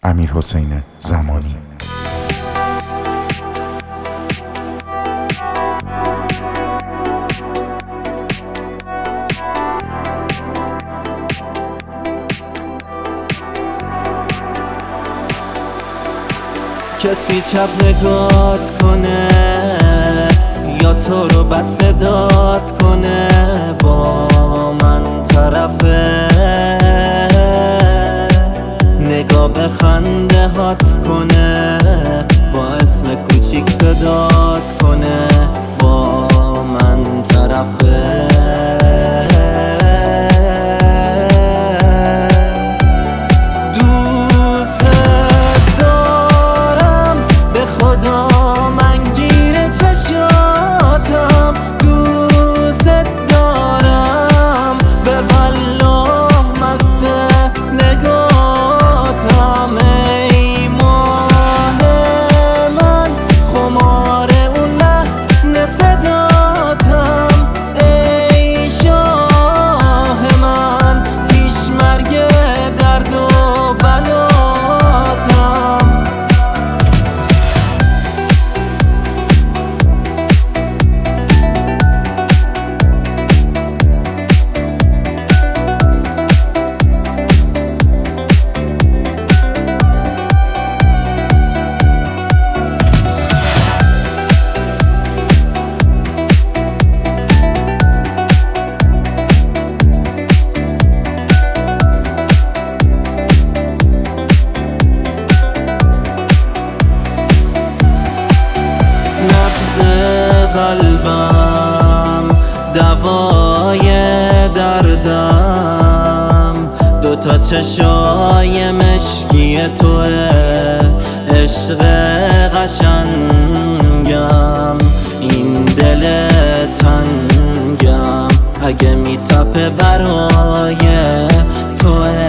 امیرحسین زمانی. کسی چپ نگات کنه یا تو رو بد صدات کنه، با من طرفه نگاه به خنده هات کنه، با اسم کوچیک صدات کنه، با من طرفه. قلبم دوای دردم، دوتا چشای مشکی توه، عشق قشنگم، این دل تنگم اگه میتپه برای توه.